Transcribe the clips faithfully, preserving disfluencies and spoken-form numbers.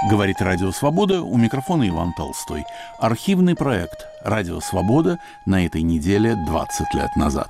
Говорит Радио Свобода, у микрофона Иван Толстой. Архивный проект «Радио Свобода» на этой неделе двадцать лет назад.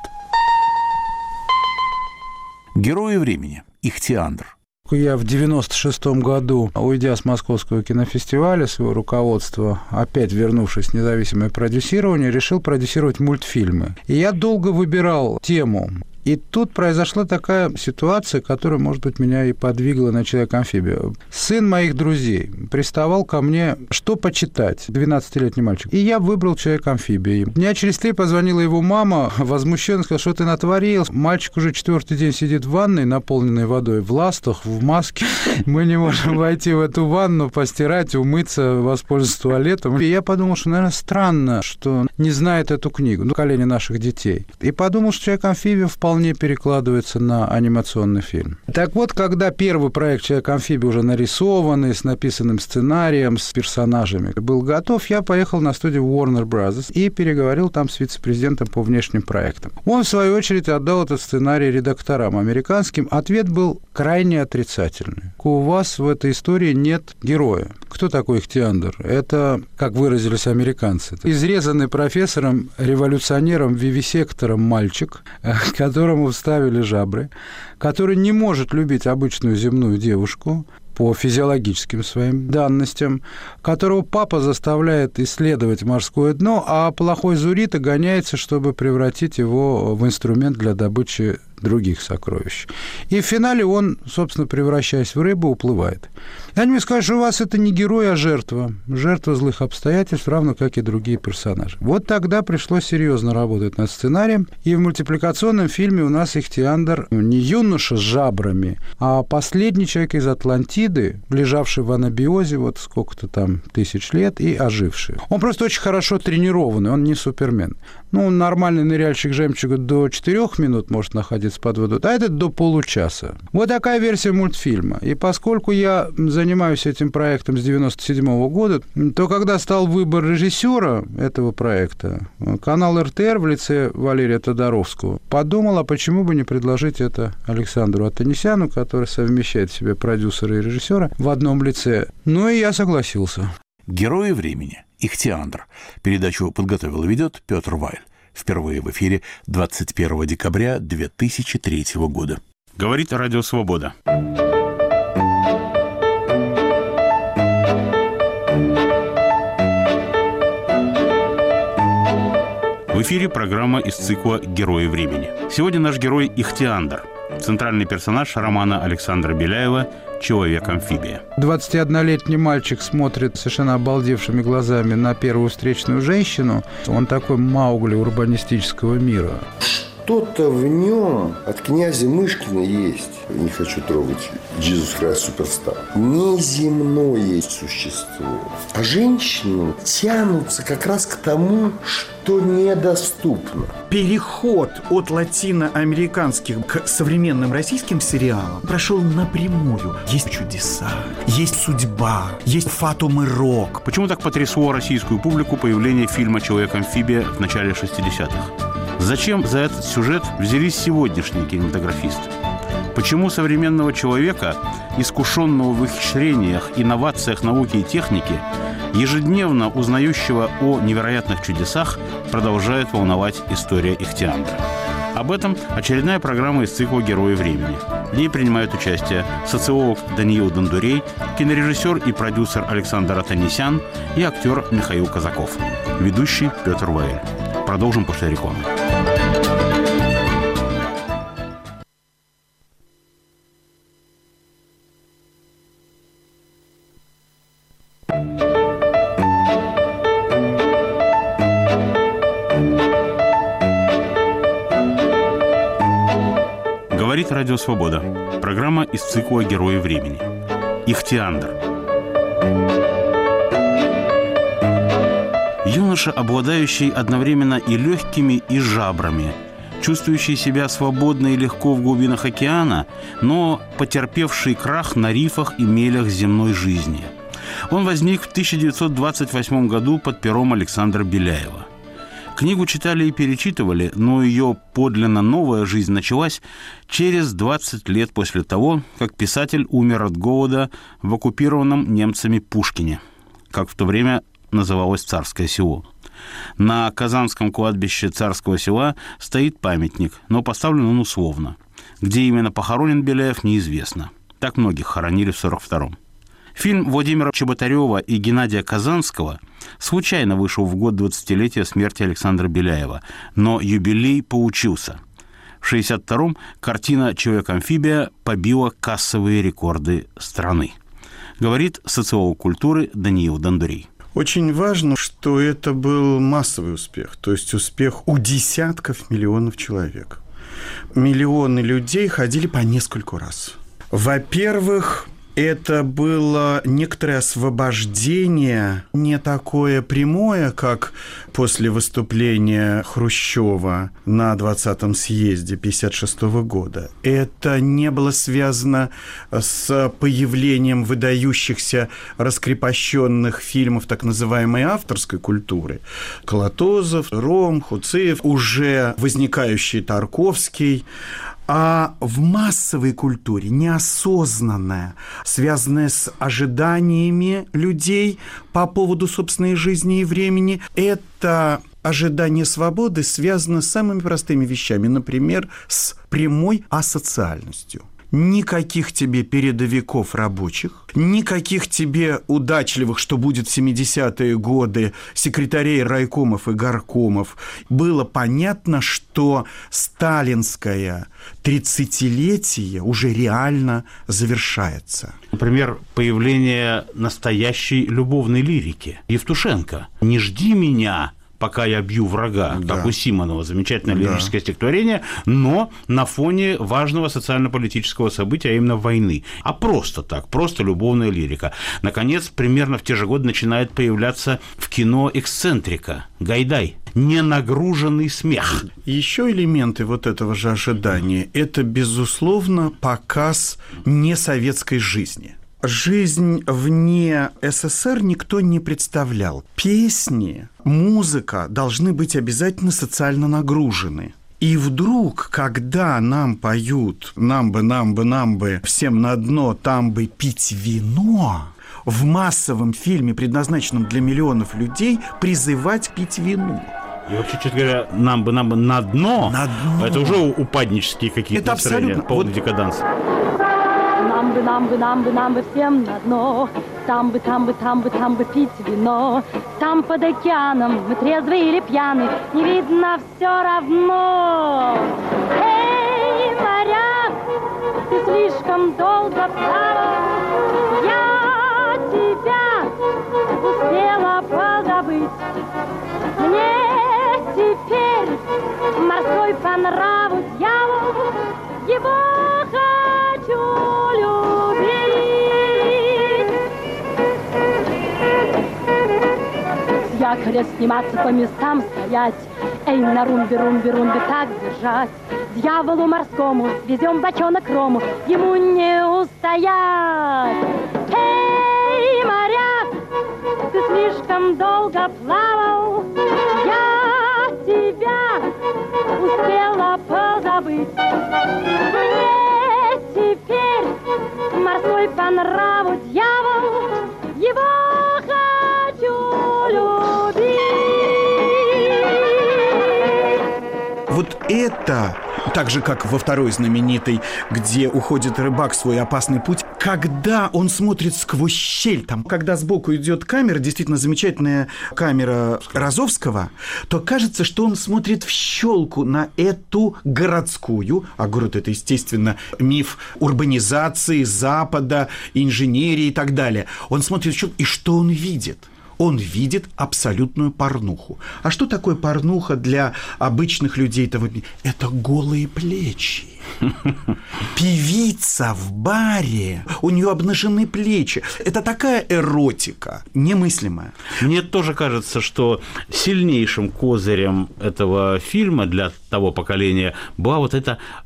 Герои времени. Ихтиандр. Я в девяносто шестом году, уйдя с Московского кинофестиваля, своего руководства, опять вернувшись в независимое продюсирование, решил продюсировать мультфильмы. И я долго выбирал тему. И тут произошла такая ситуация, которая, может быть, меня и подвигла на «Человека-амфибию». Сын моих друзей приставал ко мне, что почитать, двенадцатилетний мальчик. И я выбрал «Человека-амфибию». Дня через три позвонила его мама, возмущенно сказала, что ты натворил. Мальчик уже четвертый день сидит в ванной, наполненной водой, в ластах, в маске. Мы не можем войти в эту ванну, постирать, умыться, воспользоваться туалетом. И я подумал, что, наверное, странно, что не знает эту книгу, ну, поколение наших детей. И подумал, что «Человек-амфибия» вполне вполне перекладывается на анимационный фильм. Так вот, когда первый проект «Человек-амфибия» уже нарисованный, с написанным сценарием, с персонажами, был готов, я поехал на студию Warner Brothers и переговорил там с вице-президентом по внешним проектам. Он, в свою очередь, отдал этот сценарий редакторам американским. Ответ был крайне отрицательный. У вас в этой истории нет героя. Кто такой Ихтиандр? Это, как выразились американцы, изрезанный профессором, революционером, вивисектором мальчик, который которому вставили жабры, который не может любить обычную земную девушку по физиологическим своим данностям, которого папа заставляет исследовать морское дно, а плохой Зурита гоняется, чтобы превратить его в инструмент для добычи других сокровищ. И в финале он, собственно, превращаясь в рыбу, уплывает. И они мне скажут, что у вас это не герой, а жертва. Жертва злых обстоятельств, равно как и другие персонажи. Вот тогда пришлось серьезно работать над сценарием. И в мультипликационном фильме у нас Ихтиандр не юноша с жабрами, а последний человек из Атлантиды, лежавший в анабиозе вот сколько-то там тысяч лет и оживший. Он просто очень хорошо тренированный, он не супермен. Ну, нормальный ныряльщик жемчуга до четырех минут может находиться под водой, а этот до получаса. Вот такая версия мультфильма. И поскольку я занимаюсь этим проектом с девяносто седьмого года, то когда стал выбор режиссера этого проекта, канал эр тэ эр в лице Валерия Тодоровского подумал, а почему бы не предложить это Александру Атанесяну, который совмещает в себе продюсера и режиссера в одном лице. Ну и я согласился. Герои времени. Ихтиандр. Передачу подготовил и ведет Петр Вайль. Впервые в эфире двадцать первого декабря две тысячи третьего года. Говорит Радио Свобода. В эфире программа из цикла «Герои времени». Сегодня наш герой Ихтиандр, центральный персонаж романа Александра Беляева «Человек-амфибия». двадцатиоднолетний мальчик смотрит совершенно обалдевшими глазами на первую встречную женщину. Он такой Маугли урбанистического мира. Что-то в нем от князя Мышкина есть. Не хочу трогать. Jesus Christ Superstar. Неземное существо. А женщины тянутся как раз к тому, что недоступно. Переход от латиноамериканских к современным российским сериалам прошел напрямую. Есть чудеса, есть судьба, есть фатум и рок. Почему так потрясло российскую публику появление фильма «Человек-амфибия» в начале шестидесятых? Зачем за этот сюжет взялись сегодняшние кинематографисты? Почему современного человека, искушенного в ухищрениях, инновациях науки и техники, ежедневно узнающего о невероятных чудесах, продолжает волновать история Ихтиандра? Об этом очередная программа из цикла «Герои времени». В ней принимают участие социолог Даниил Дондурей, кинорежиссер и продюсер Александр Атанесян и актер Михаил Казаков. Ведущий Петр Вайль. Продолжим после рекламы. Говорит Радио Свобода. Программа из цикла «Герои времени». Ихтиандр. Юноша, обладающий одновременно и легкими, и жабрами, чувствующий себя свободно и легко в глубинах океана, но потерпевший крах на рифах и мелях земной жизни. Он возник в тысяча девятьсот двадцать восьмом году под пером Александра Беляева. Книгу читали и перечитывали, но ее подлинно новая жизнь началась через двадцать лет после того, как писатель умер от голода в оккупированном немцами Пушкине, как в то время называлось Царское село. На Казанском кладбище Царского села стоит памятник, но поставлен он условно. Где именно похоронен Беляев, неизвестно. Так многих хоронили в сорок втором. Фильм Владимира Чеботарева и Геннадия Казанского случайно вышел в год двадцатилетия смерти Александра Беляева, но юбилей получился. В шестьдесят втором картина «Человек-амфибия» побила кассовые рекорды страны. Говорит социолог культуры Даниил Дондурей. Очень важно, что это был массовый успех, то есть успех у десятков миллионов человек. Миллионы людей ходили по нескольку раз. Во-первых, это было некоторое освобождение, не такое прямое, как после выступления Хрущева на двадцатом съезде пятьдесят шестого года. Это не было связано с появлением выдающихся раскрепощенных фильмов так называемой авторской культуры. Колотозов, Ром, Хуцеев, уже возникающий Тарковский. А в массовой культуре неосознанная, связанная с ожиданиями людей по поводу собственной жизни и времени, это ожидание свободы связано с самыми простыми вещами, например, с прямой асоциальностью. Никаких тебе передовиков рабочих, никаких тебе удачливых, что будет в семидесятые годы, секретарей райкомов и горкомов. Было понятно, что сталинское тридцатилетие уже реально завершается. Например, появление настоящей любовной лирики. Евтушенко «Не жди меня, пока я бью врага», да. Как у Симонова, замечательное лирическое да. стихотворение, но на фоне важного социально-политического события, а именно войны. А просто так, просто любовная лирика. Наконец, примерно в те же годы начинает появляться в кино эксцентрика Гайдай. Ненагруженный смех. Еще элементы вот этого же ожидания – это, безусловно, показ несоветской жизни. Жизнь вне СССР никто не представлял. Песни, музыка должны быть обязательно социально нагружены. И вдруг, когда нам поют «нам бы, нам бы, нам бы, всем на дно, там бы пить вино», в массовом фильме, предназначенном для миллионов людей, призывать пить вино. И вообще, честно говоря, нам бы, нам бы на дно, на дно. Это уже упаднические какие-то настроения, полный вот... декаданс. Нам бы, нам бы, нам бы, нам бы всем на дно. Там бы, там бы, там бы, там бы пить вино. Там под океаном мы трезвые или пьяны, не видно все равно. Эй, моряк, ты слишком долго плавал. Я тебя успела позабыть. Мне теперь морской по нраву дьявол. Его хочу любить. С якоря сниматься, по местам стоять. Эй, на румбе, румбе, румбе так держать. Дьяволу морскому свезем бочонок рому, ему не устоять. Эй, моряк, ты слишком долго плавал. Я тебя успела позабыть. Мне теперь морской по нраву дьявол, его хочу любить. Вот это, так же, как во второй знаменитой, где уходит рыбак в свой опасный путь, когда он смотрит сквозь щель, там, когда сбоку идет камера, действительно замечательная камера Розовского, то кажется, что он смотрит в щелку на эту городскую, а город – это, естественно, миф урбанизации, Запада, инженерии и так далее. Он смотрит в щелку, и что он видит? Он видит абсолютную порнуху. А что такое порнуха для обычных людей того дня? Это голые плечи. Певица в баре, у нее обнажены плечи. Это такая эротика немыслимая. Мне тоже кажется, что сильнейшим козырем этого фильма для того поколения была вот эта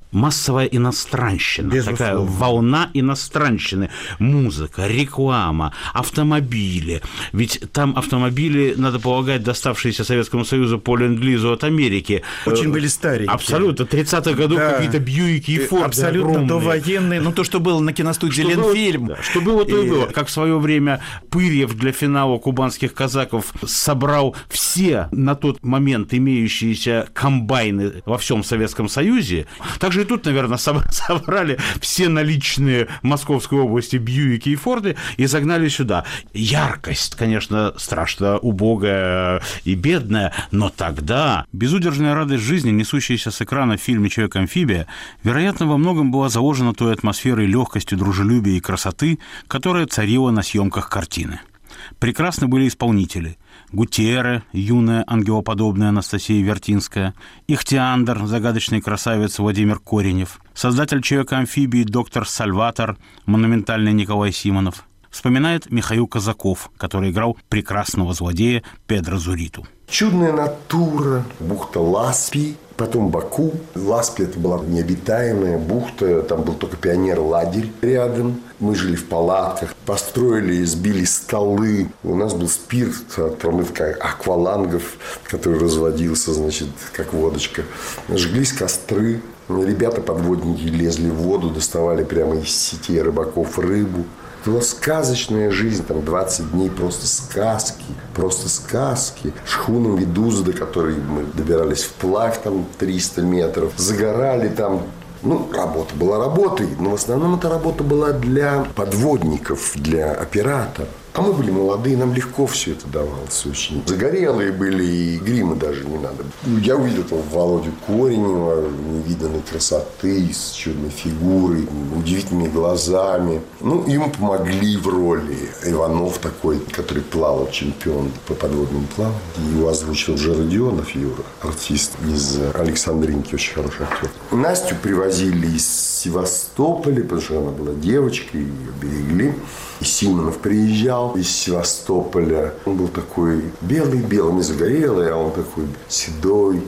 массовая иностранщина, Безусловно. такая волна иностранщины, музыка, реклама, автомобили. Ведь там автомобили, надо полагать, доставшиеся Советскому Союзу по ленд-лизу от Америки. Очень были старенькие. Абсолютно. тридцатых годов да. какие-то Бьюики и Форды абсолютно огромные. Довоенные. Ну, то, что было на киностудии что Ленфильм. Было, да, что было, то и... и было. Как в свое время Пырьев для финала кубанских казаков собрал все на тот момент имеющиеся комбайны во всем Советском Союзе. Также и тут, наверное, собрали все наличные в Московской области Бьюики и Форды и загнали сюда. Яркость, конечно, страшно убогая и бедная, но тогда безудержная радость жизни, несущаяся с экрана в фильме «Человек-амфибия», вероятно, во многом была заложена той атмосферой легкости, дружелюбия и красоты, которая царила на съемках картины. Прекрасны были исполнители. Гутьерре, юная ангелоподобная Анастасия Вертинская, Ихтиандр, загадочный красавец Владимир Коренев, создатель «Человека-амфибии» доктор Сальватор, монументальный Николай Симонов. Вспоминает Михаил Казаков, который играл прекрасного злодея Педро Зуриту. Чудная натура, бухта Ласпи, потом Баку. Ласпи – это была необитаемая бухта, там был только пионер-лагерь рядом. Мы жили в палатках, построили, сбили столы. У нас был спирт от промывка аквалангов, который разводился, значит, как водочка. Жглись костры. Ребята-подводники лезли в воду, доставали прямо из сетей рыбаков рыбу. Это была сказочная жизнь, там двадцать дней просто сказки, просто сказки. Шхуна «Медуза», до которой мы добирались вплавь, там триста метров, загорали там. Ну, работа была работой, но в основном эта работа была для подводников, для операторов. А мы были молодые, нам легко все это давалось очень. Загорелые были, и грима даже не надо. Я увидел там Володю Коренева, невиданной красоты, с чудной фигурой, удивительными глазами. Ну, ему помогли в роли. Иванов такой, который плавал, чемпион по подводному плаванию. Его озвучил Жердионов Юра, артист из Александринки, очень хороший актер. Настю привозили из Севастополя, потому что она была девочкой, ее берегли. И Симонов приезжал из Севастополя. Он был такой белый-белый, не загорелый, а он такой седой,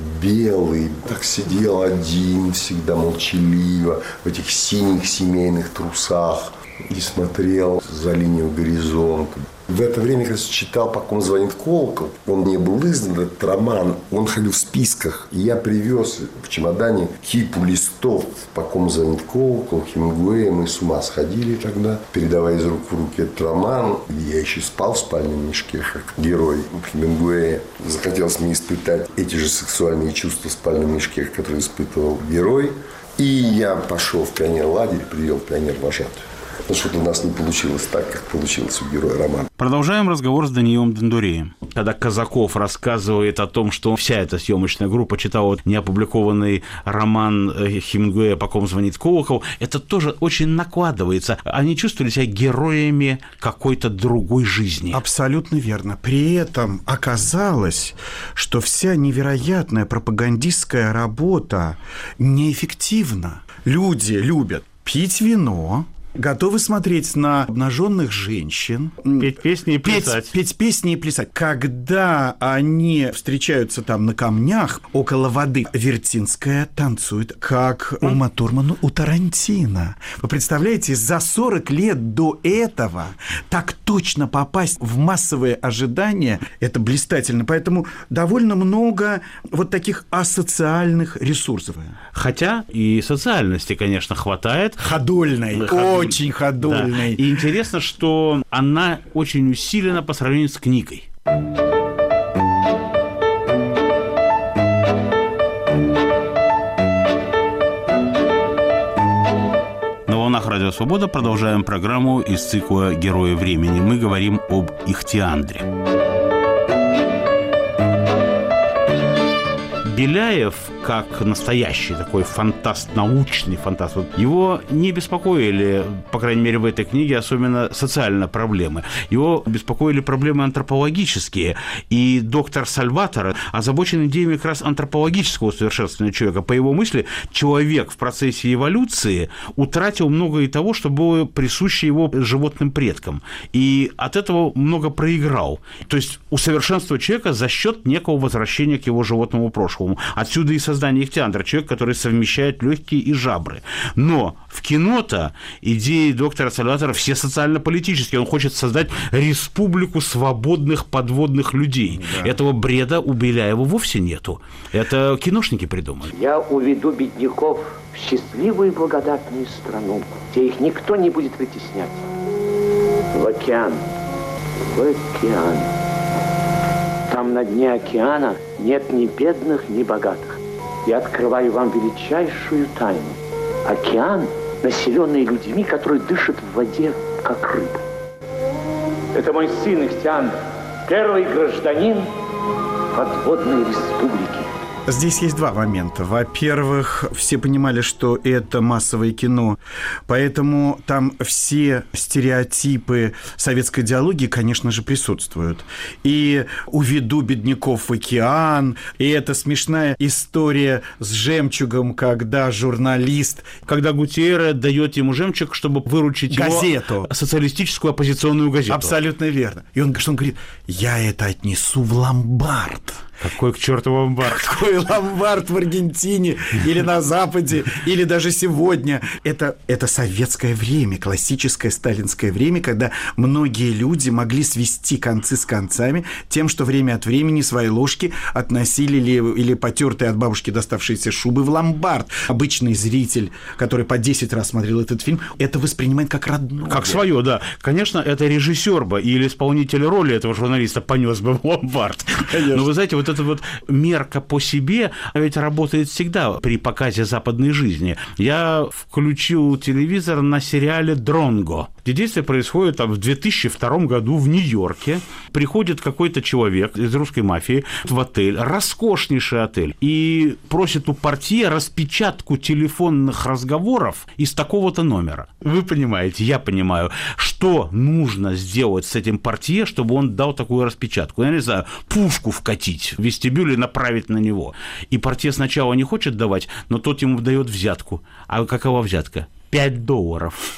белый. Так сидел один, всегда молчаливо, в этих синих семейных трусах. И смотрел за линию горизонта. В это время, как раз читал «По ком звонит колокол», он не был издан, этот роман, он ходил в списках. И я привез в чемодане кипу листов «По ком звонит колокол», Хемингуэя. Мы с ума сходили тогда, передавая из рук в руки этот роман. Я еще спал в спальном мешке, как герой Хемингуэя. Захотелось мне испытать эти же сексуальные чувства в спальном мешке, которые испытывал герой. И я пошел в пионер-лагерь, привел пионер-вожатую. Потому что у нас не получилось так, как получилось у героя романа. Продолжаем разговор с Даниилом Дендуреем. Когда Казаков рассказывает о том, что вся эта съемочная группа читала неопубликованный роман Хемингуэя «По ком звонит колокол», это тоже очень накладывается. Они чувствовали себя героями какой-то другой жизни. Абсолютно верно. При этом оказалось, что вся невероятная пропагандистская работа неэффективна. Люди любят пить вино, готовы смотреть на обнаженных женщин, петь песни и плясать. Петь, петь песни и плясать. Когда они встречаются там на камнях около воды, Вертинская танцует, как Ума Турман у Тарантино. Вы представляете, за сорок лет до этого так точно попасть в массовые ожидания, это блистательно. Поэтому довольно много вот таких асоциальных ресурсов. Хотя и социальности, конечно, хватает. Ходульной. Ходульной. Очень ходульной. Да. И интересно, что она очень усилена по сравнению с книгой. На волнах Радио Свобода продолжаем программу из цикла «Герои времени». Мы говорим об Ихтиандре. Беляев, как настоящий такой фантаст, научный фантаст, вот его не беспокоили, по крайней мере, в этой книге, особенно социальные проблемы. Его беспокоили проблемы антропологические. И доктор Сальватор озабочен идеями как раз антропологического усовершенствования человека. По его мысли, человек в процессе эволюции утратил многое того, что было присуще его животным предкам. И от этого много проиграл. То есть усовершенствовать человека за счет некого возвращения к его животному прошлому. Отсюда и создания Ихтиандра, человек, который совмещает легкие и жабры. Но в кино-то идеи доктора Сальватора все социально-политические. Он хочет создать республику свободных подводных людей. Да. Этого бреда у Беляева вовсе нету. Это киношники придумали. Я уведу бедняков в счастливую и благодатную страну, где их никто не будет притеснять. В океан. В океан. Там на дне океана нет ни бедных, ни богатых. Я открываю вам величайшую тайну. Океан, населенный людьми, которые дышат в воде, как рыбы. Это мой сын Ихтиандр, первый гражданин подводной республики. Здесь есть два момента. Во-первых, все понимали, что это массовое кино, поэтому там все стереотипы советской идеологии, конечно же, присутствуют. И «Уведу бедняков в океан», и эта смешная история с жемчугом, когда журналист... Когда Гутиерре дает ему жемчуг, чтобы выручить газету. Его социалистическую оппозиционную газету. Абсолютно верно. И он, что он говорит, я это отнесу в ломбард. Какой к черту ломбард? Какой ломбард в Аргентине или на Западе, или даже сегодня. Это, это советское время, классическое сталинское время, когда многие люди могли свести концы с концами тем, что время от времени свои ложки относили или, или потертые от бабушки доставшиеся шубы в ломбард. Обычный зритель, который по десять раз смотрел этот фильм, это воспринимает как родное. Как свое, да. Конечно, это режиссер бы или исполнитель роли этого журналиста понес бы в ломбард. Конечно. Но вы знаете, вот эта вот мерка по себе ведь работает всегда при показе западной жизни. Я включил телевизор на сериале «Дронго», где действие происходит там, в две тысячи втором году в Нью-Йорке. Приходит какой-то человек из русской мафии в отель, роскошнейший отель, и просит у портье распечатку телефонных разговоров из такого-то номера. Вы понимаете, я понимаю, что нужно сделать с этим портье, чтобы он дал такую распечатку. Я не знаю, пушку вкатить в вестибюль и направить на него. И портье сначала не хочет давать, но тот ему дает взятку. А какова взятка? пять долларов.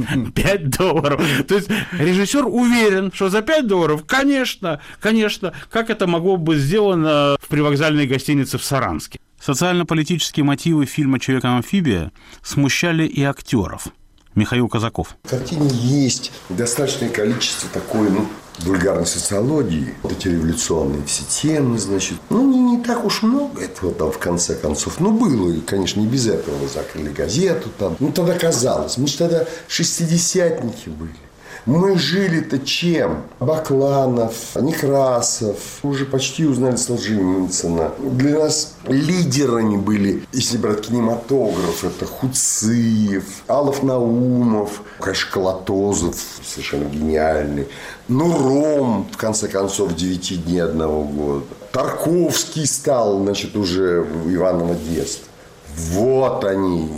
пять долларов. То есть режиссер уверен, что за пять долларов, конечно, конечно, как это могло быть сделано в привокзальной гостинице в Саранске. Социально-политические мотивы фильма «Человек-амфибия» смущали и актеров. Михаил Казаков. В картине есть достаточное количество такой, ну, вульгарной социологии. Вот эти революционные все темы, значит. Ну, не, не так уж много этого там, в конце концов. Ну, было, и, конечно, не без этого. Мы закрыли газету там. Ну, тогда казалось. Мы же тогда шестидесятники были. Мы жили-то чем? Бакланов, Некрасов. Уже почти узнали Солженицына. Для нас лидерами были, если брать кинематограф, это Хуциев, Алов Наумов, конечно, Колотозов, совершенно гениальный. Ну, Ром, в конце концов, девяти дней одного года. Тарковский стал, значит, уже Иваново детство. Вот они,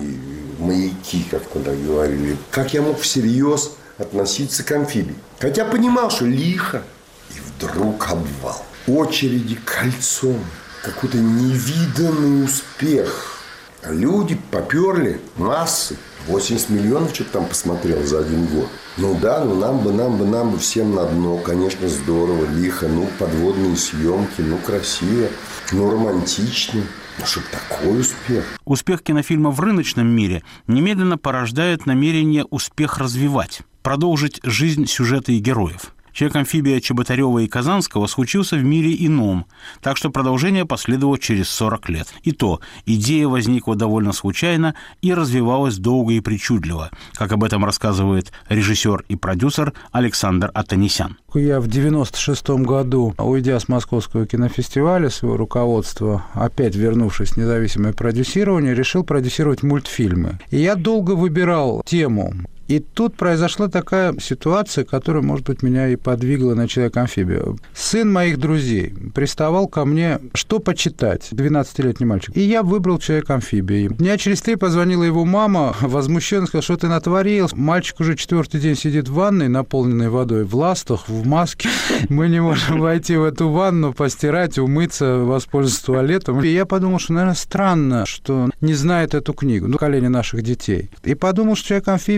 маяки, как тогда говорили. Как я мог всерьез относиться к амфибии? Хотя понимал, что лихо. И вдруг обвал. Очереди кольцом. Какой-то невиданный успех. Люди поперли, массы. восемьдесят миллионов что-то там посмотрел за один год. Ну да, ну нам бы, нам бы, нам бы всем на дно. Конечно, здорово, лихо. Ну, подводные съемки, ну, красиво, ну, романтично. Ну, чтобы такой успех. Успех кинофильма в рыночном мире немедленно порождает намерение успех развивать, продолжить жизнь сюжета и героев. Человек-амфибия Чеботарева и Казанского случился в мире ином, так что продолжение последовало через сорок лет. И то, идея возникла довольно случайно и развивалась долго и причудливо, как об этом рассказывает режиссер и продюсер Александр Атанесян. Я в девяносто шестом году, уйдя с Московского кинофестиваля, своего руководства, опять вернувшись в независимое продюсирование, решил продюсировать мультфильмы. И я долго выбирал тему. И тут произошла такая ситуация, которая, может быть, меня и подвигла на «Человека-амфибию». Сын моих друзей приставал ко мне, что почитать, двенадцатилетний мальчик. И я выбрал «Человек-амфибию». Дня через три позвонила его мама, возмущенно сказала, что ты натворил. Мальчик уже четвертый день сидит в ванной, наполненной водой, в ластах, в маске. Мы не можем войти в эту ванну, постирать, умыться, воспользоваться туалетом. И я подумал, что, наверное, странно, что не знает эту книгу, ну, поколение наших детей. И подумал, что «Человек-амфибия» вполне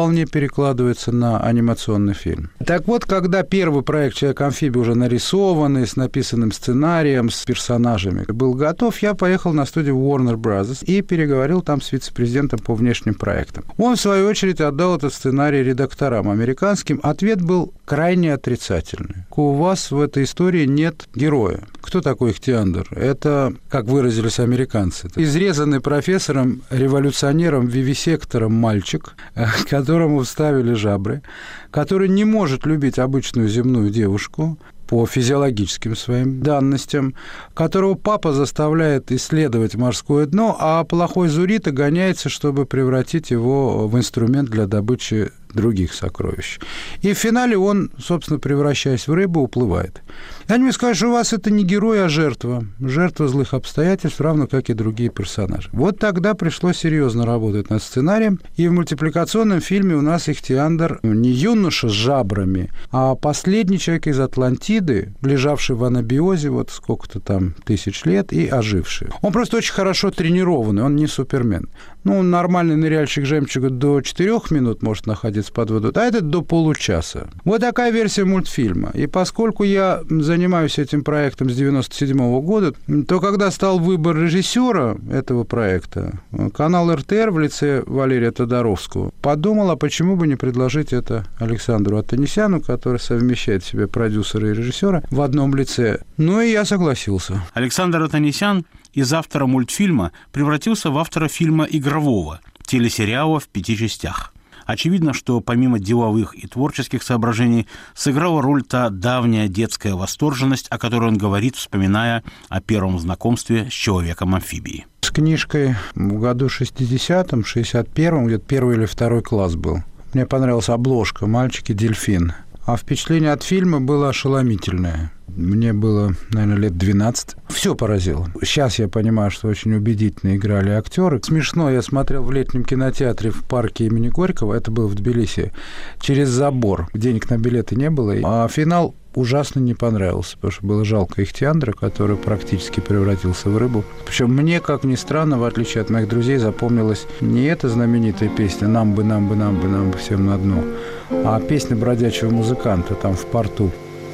вполне перекладывается на анимационный фильм. Так вот, когда первый проект «Человек-амфибия» уже нарисованный, с написанным сценарием, с персонажами, был готов, я поехал на студию Warner Brothers и переговорил там с вице-президентом по внешним проектам. Он, в свою очередь, отдал этот сценарий редакторам американским. Ответ был крайне отрицательный. У вас в этой истории нет героя. Кто такой Ихтиандр? Это, как выразились американцы, изрезанный профессором, революционером, вивисектором мальчик, которому вставили жабры, который не может любить обычную земную девушку по физиологическим своим данностям, которого папа заставляет исследовать морское дно, а плохой Зурита гоняется, чтобы превратить его в инструмент для добычи других сокровищ. И в финале он, собственно, превращаясь в рыбу, уплывает. И они мне скажут, что у вас это не герой, а жертва. Жертва злых обстоятельств, равно как и другие персонажи. Вот тогда пришлось серьезно работать над сценарием. И в мультипликационном фильме у нас Ихтиандр не юноша с жабрами, а последний человек из Атлантиды, лежавший в анабиозе вот сколько-то там тысяч лет и оживший. Он просто очень хорошо тренированный, он не Супермен. Ну, нормальный ныряльщик жемчуга до четырех минут может находиться под водой, а этот до получаса. Вот такая версия мультфильма. И поскольку я занимаюсь этим проектом с девяносто седьмого года, то когда стал выбор режиссера этого проекта, канал эр тэ эр в лице Валерия Тодоровского подумал, а почему бы не предложить это Александру Атанесяну, который совмещает в себе продюсера и режиссера в одном лице. Ну и я согласился. Александр Атанесян из автора мультфильма превратился в автора фильма игрового, телесериала в пяти частях. Очевидно, что помимо деловых и творческих соображений сыграла роль та давняя детская восторженность, о которой он говорит, вспоминая о первом знакомстве с человеком-амфибией. С книжкой в году шестидесятом, шестьдесят первом, где-то первый или второй класс был. Мне понравилась обложка «Мальчик и дельфин». А впечатление от фильма было ошеломительное. Мне было, наверное, лет двенадцать. Все поразило. Сейчас я понимаю, что очень убедительно играли актеры. Смешно, я смотрел в летнем кинотеатре в парке имени Горького, это было в Тбилиси, через забор. Денег на билеты не было. А финал ужасно не понравился, потому что было жалко Ихтиандра, который практически превратился в рыбу. Причем мне, как ни странно, в отличие от моих друзей, запомнилась не эта знаменитая песня «Нам бы, нам бы, нам бы, нам бы всем на дно», а песня бродячего музыканта там в порту.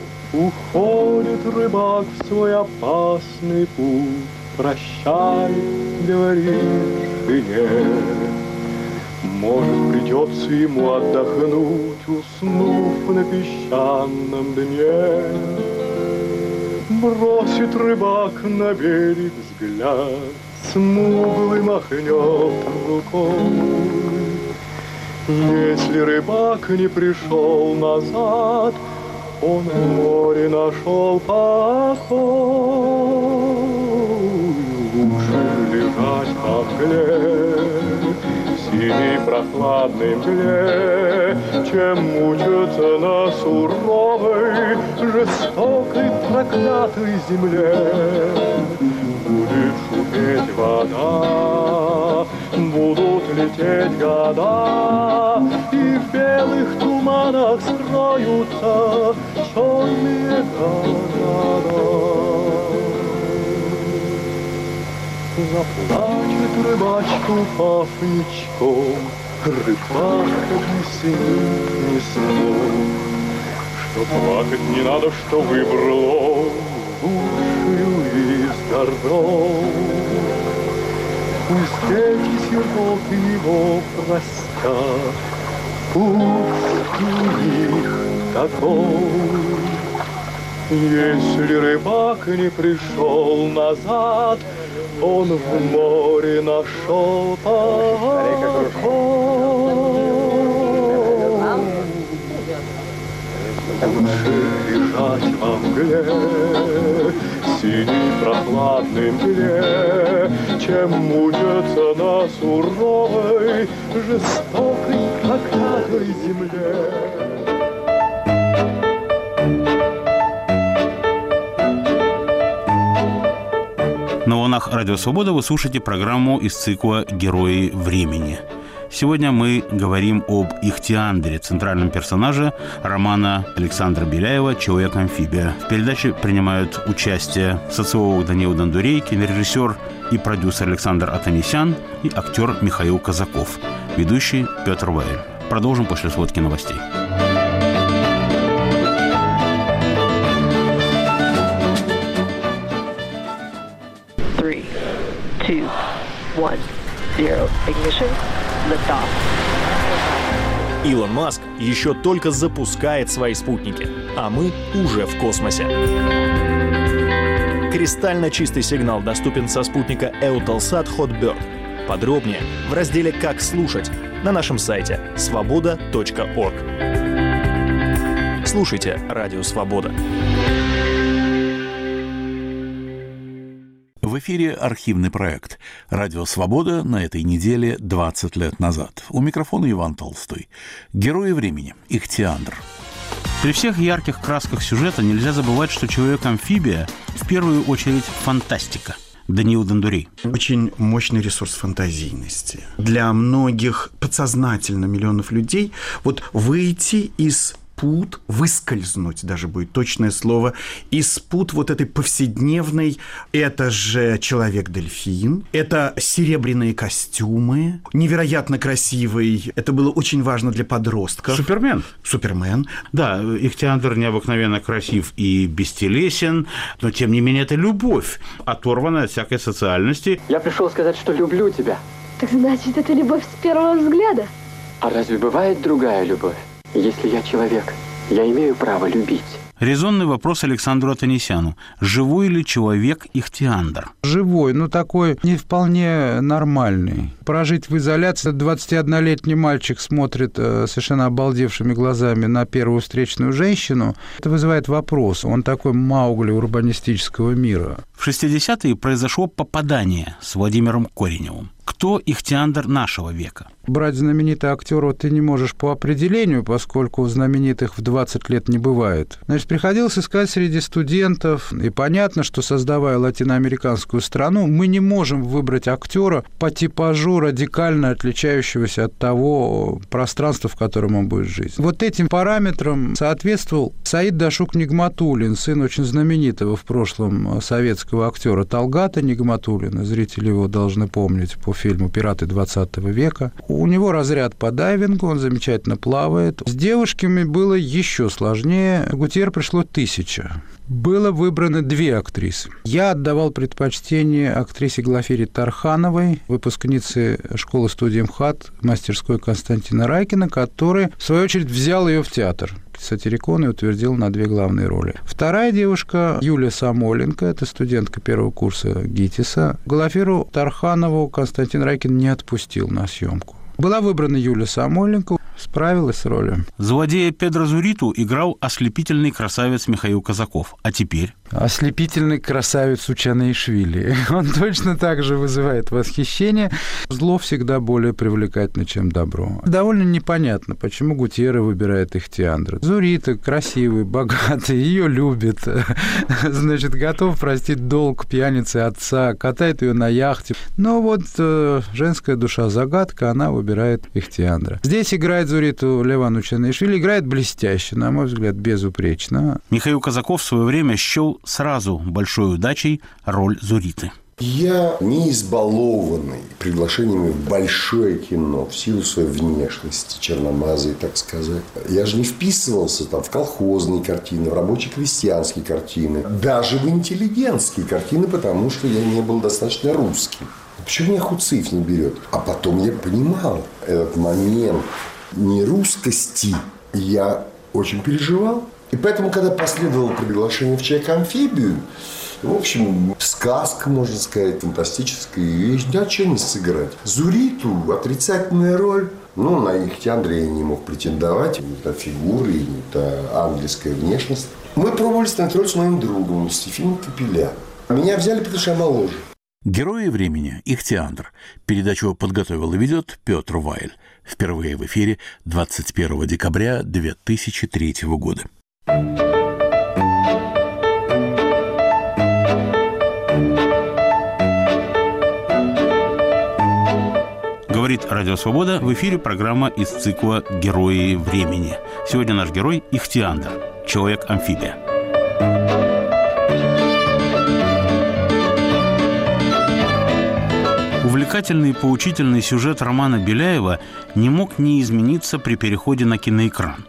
Уходит рыбак в свой опасный путь, прощай, говорит жене. Может, придется ему отдохнуть, уснув на песчаном дне. Бросит рыбак на берег взгляд, смуглый махнет рукой. Если рыбак не пришел назад, он в море нашел покой. Лучше лежать на мгле, в синей прохладной мгле, чем мучиться на суровой, жестокой, проклятой земле. Будет шуметь вода, будут лететь года, и в белых туманах скроются черные города. Заплачет рыбачка, упав ничком, рыбак объяснит не смог, что плакать не надо, что выбрало лучшую из городов. Пусть эти сироты его простят, пусть у них такой. Если рыбак не пришел назад, он в море нашел покой. Лучше лежать во мгле, синей прохладной мгле, чем мучиться на суровой, жестокой, проклятой земле. На волнах Радио Свобода вы слушаете программу из цикла «Герои времени». Сегодня мы говорим об Ихтиандре, центральном персонаже романа Александра Беляева «Человек-амфибия». В передаче принимают участие социолог Даниил Дондурей, кинорежиссер и продюсер Александр Атанесян и актер Михаил Казаков, ведущий Петр Ваиль. Продолжим после сводки новостей. Three, two, one, zero. Ignition. Lift off. Илон Маск еще только запускает свои спутники, а мы уже в космосе. Кристально чистый сигнал доступен со спутника Eutelsat Hotbird. Подробнее в разделе «Как слушать» на нашем сайте свобода точка орг. Слушайте Радио Свобода. В эфире архивный проект «Радио Свобода» на этой неделе двадцать лет назад. У микрофона Иван Толстой. Герои времени. Ихтиандр. При всех ярких красках сюжета нельзя забывать, что «Человек-амфибия» в первую очередь фантастика. Даниил Дондурей. Очень мощный ресурс фантазийности. Для многих подсознательно миллионов людей вот выйти из пут, выскользнуть даже будет точное слово, из пут вот этой повседневной. Это же Человек-дельфин, это серебряные костюмы, невероятно красивый. Это было очень важно для подростков. Супермен. Супермен. Да, Ихтиандр необыкновенно красив и бестелесен, но тем не менее это любовь, оторванная от всякой социальности. Я пришел сказать, что люблю тебя. Так значит, это любовь с первого взгляда? А разве бывает другая любовь? Если я человек, я имею право любить. Резонный вопрос Александру Атанесяну. Живой ли человек Ихтиандр? Живой, но такой не вполне нормальный. Прожить в изоляции двадцатиоднолетний мальчик смотрит совершенно обалдевшими глазами на первую встречную женщину. Это вызывает вопрос. Он такой Маугли урбанистического мира. В шестидесятые произошло попадание с Владимиром Кореневым. Кто Ихтиандр нашего века? Брать знаменитого актера ты не можешь по определению, поскольку знаменитых в двадцать лет не бывает. Значит, приходилось искать среди студентов, и понятно, что, создавая латиноамериканскую страну, мы не можем выбрать актера по типажу радикально отличающегося от того пространства, в котором он будет жить. Вот этим параметрам соответствовал Саид Дашук Нигматуллин, сын очень знаменитого в прошлом советского актера Талгата Нигматуллина. Зрители его должны помнить по фильму «Пираты двадцатого века». У него разряд по дайвингу, он замечательно плавает. С девушками было еще сложнее. Гутьер пришло тысяча. Было выбрано две актрисы. Я отдавал предпочтение актрисе Глафире Тархановой, выпускнице школы-студии МХАТ, мастерской Константина Райкина, который, в свою очередь, взял ее в театр. Сатирикон и утвердил на две главные роли. Вторая девушка Юлия Самойленко, это студентка первого курса ГИТИСа. Глафиру Тарханову Константин Райкин не отпустил на съемку. Была выбрана Юлия Самойленко, справилась с ролью. Злодея Педро Зуриту играл ослепительный красавец Михаил Казаков. А теперь? Ослепительный красавец Учанаишвили. Он точно так же вызывает восхищение. Зло всегда более привлекательно, чем добро. Довольно непонятно, почему Гутьерре выбирает Ихтиандра. Зурита красивый, богатый, ее любит. Значит, готов простить долг пьяницы отца, катает ее на яхте. Но вот э, женская душа загадка, она выбирает Ихтиандра. Здесь играет Зуриту Леван Учанаишвили, играет блестяще, на мой взгляд, безупречно. Михаил Казаков в свое время счел сразу большой удачей роль Зуриты. Я не избалованный приглашениями в большое кино в силу своей внешности, черномазой, так сказать. Я же не вписывался там в колхозные картины, в рабоче-крестьянские картины, даже в интеллигентские картины, потому что я не был достаточно русским. Почему меня Хуциф не берет? А потом я понимал этот момент нерусскости. Я очень переживал. И поэтому, когда последовало приглашение в «Человек-амфибию», в общем, сказка, можно сказать, фантастическая вещь. Да, что не сыграть? Зуриту отрицательная роль. Ну, на Ихтиандра я не мог претендовать. Не та фигура, не та ангельская внешность. Мы пробовали снять роль с моим другом, Стефаном Капеля. Меня взяли, потому что я моложе. Герои времени. Ихтиандр. Передачу подготовил и ведет Петр Вайль. Впервые в эфире двадцать первого декабря две тысячи третьего года. Говорит Радио Свобода, в эфире программа из цикла «Герои времени». Сегодня наш герой Ихтиандр, человек-амфибия. Увлекательный и поучительный сюжет романа Беляева не мог не измениться при переходе на киноэкран.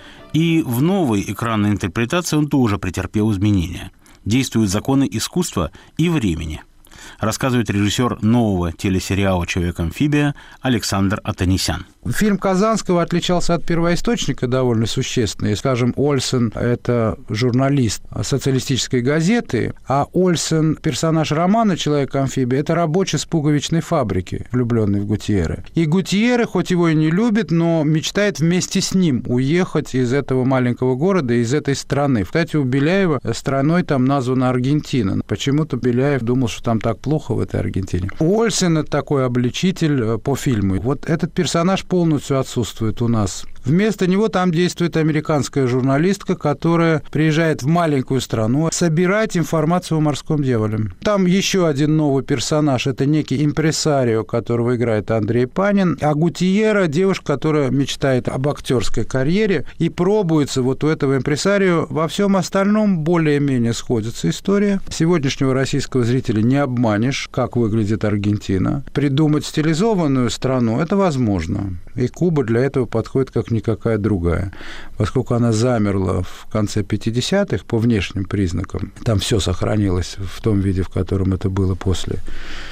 И в новой экранной интерпретации он тоже претерпел изменения. Действуют законы искусства и времени, рассказывает режиссер нового телесериала «Человек-амфибия» Александр Атанесян. Фильм Казанского отличался от первоисточника довольно существенно. И, скажем, Ольсен – это журналист социалистической газеты, а Ольсен, персонаж романа «Человек-амфибия», это рабочий с пуговичной фабрики, влюбленный в Гутьерре. И Гутьерре, хоть его и не любит, но мечтает вместе с ним уехать из этого маленького города, из этой страны. Кстати, у Беляева страной там названа Аргентина. Почему-то Беляев думал, что там так плохо в этой Аргентине. Ольсен – это такой обличитель по фильму. Вот этот персонаж полностью отсутствует у нас. Вместо него там действует американская журналистка, которая приезжает в маленькую страну собирать информацию о морском дьяволе. Там еще один новый персонаж, это некий импресарио, которого играет Андрей Панин, а Гутьерра – девушка, которая мечтает об актерской карьере и пробуется вот у этого импресарио. Во всем остальном более-менее сходится история. Сегодняшнего российского зрителя не обманешь, как выглядит Аргентина. Придумать стилизованную страну – это возможно. И Куба для этого подходит как никакая другая. Поскольку она замерла в конце пятидесятых по внешним признакам, там все сохранилось в том виде, в котором это было после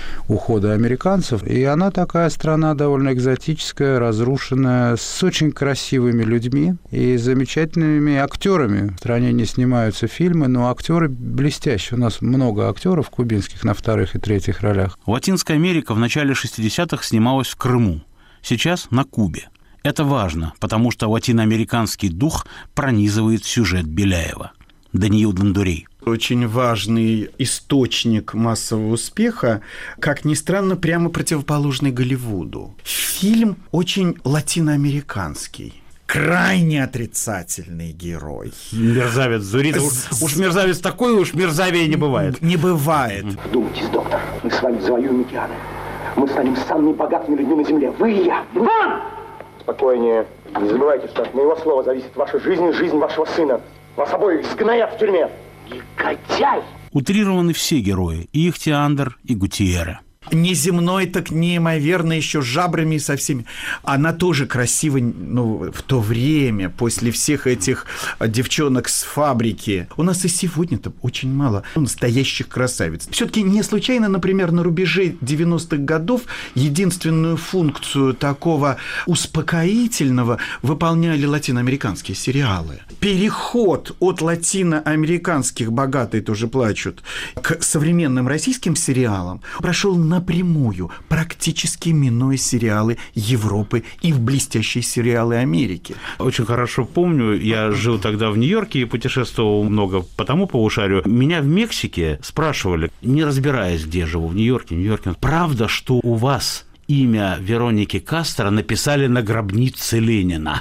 ухода американцев. И она такая страна довольно экзотическая, разрушенная, с очень красивыми людьми и замечательными актерами. В стране не снимаются фильмы, но актеры блестящие. У нас много актеров кубинских на вторых и третьих ролях. Латинская Америка в начале шестидесятых снималась в Крыму. Сейчас на Кубе. Это важно, потому что латиноамериканский дух пронизывает сюжет Беляева. Даниил Дондурей. Очень важный источник массового успеха, как ни странно, прямо противоположный Голливуду. Фильм очень латиноамериканский. Крайне отрицательный герой. Мерзавец Зуритов. Уж, уж мерзавец такой, уж мерзавее не бывает. Не бывает. Вдумайтесь, доктор, мы с вами завоюем океаны. Мы станем самыми богатыми людьми на Земле. Вы и я. Вон! Спокойнее. Не забывайте, что от моего слова зависит ваша жизнь и жизнь вашего сына. Вас обоих сгноят в тюрьме. Негодяй! Утрированы все герои. И Ихтиандр, и Гутьерре. Неземной, так неимоверно, еще с жабрами и со всеми. Она тоже красива, ну, в то время, после всех этих девчонок с фабрики. У нас и сегодня-то очень мало настоящих красавиц. Все-таки не случайно, например, на рубеже девяностых годов единственную функцию такого успокоительного выполняли латиноамериканские сериалы. Переход от латиноамериканских «Богатые тоже плачут» к современным российским сериалам прошел на напрямую, практически минуя сериалы Европы и в блестящие сериалы Америки. Очень хорошо помню, я жил тогда в Нью-Йорке и путешествовал много по тому полушарию. Меня в Мексике спрашивали, не разбираясь, где живу, в Нью-Йорке, в Нью-Йорке, правда, что у вас имя Вероники Кастро написали на гробнице Ленина?